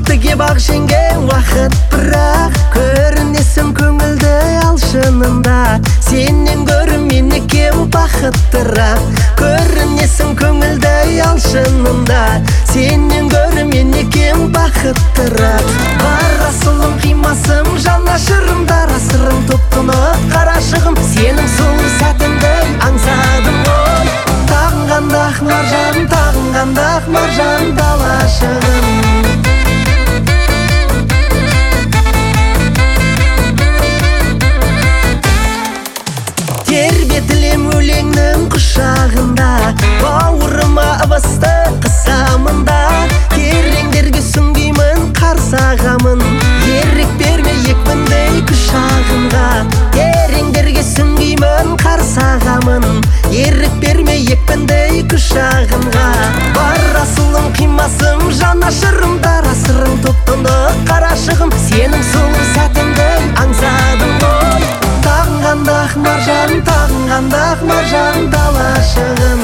бақытыге бақ жеңген уақыт, бірақ көрінесің көңілді ал шынында. Сенен гөрі менекем бақыттырақ, көрінесің көңілді ал шынында. Сенен гөрі менекем бақыттырақ. Бар асылым қимасым жанашырымдар, асырым топтынық қарашығым. Сенің сұлу сәтіңді аңсадым ғой. Тағынғанда ақ маржан, тағынғанда ақ маржан далашығым. Тербетілем өлеңнің құшағында, бауырыма ыбысты қысамында. Тереңдерге сүңгеймін қарсағамын, ерік берме екпіндей күшағымға. Тереңдерге сүңгеймін қарсағамын, ерік берме екпіндей күшағымға. Бар асылым қимасым жанашырымдар, асырым топтынық қарашығым. Сенің сұлу сәтіңді аңсадым ғой. Тағынғанда ақ маржан, тағынғанда ақ маржан далашығым.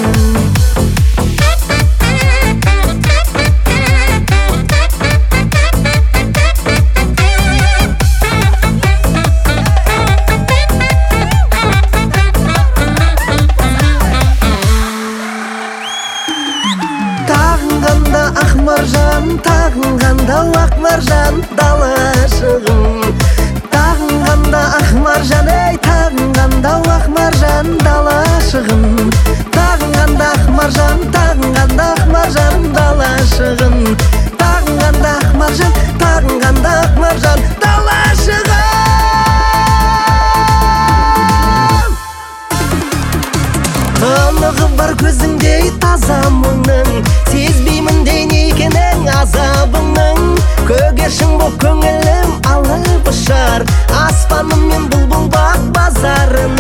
Тағынғанда ақ маржан, тағынғанда ақ маржан далашығым. Тағынғанда ақ маржан, ей тағынғанда ақ маржан далашығым. Тағынғанда ақ маржан, тағынғанда ақ маржан далашығым. Тағынғанда ақ маржан, тағынғанда ақ маржан далашығым. Анығы бар көзіңдей таза мұңның, сезбеймін дейін екенің азабыңның. Көгершін боп көңілім алып ұшар, аспаным мен бұлбұл бақ базарын.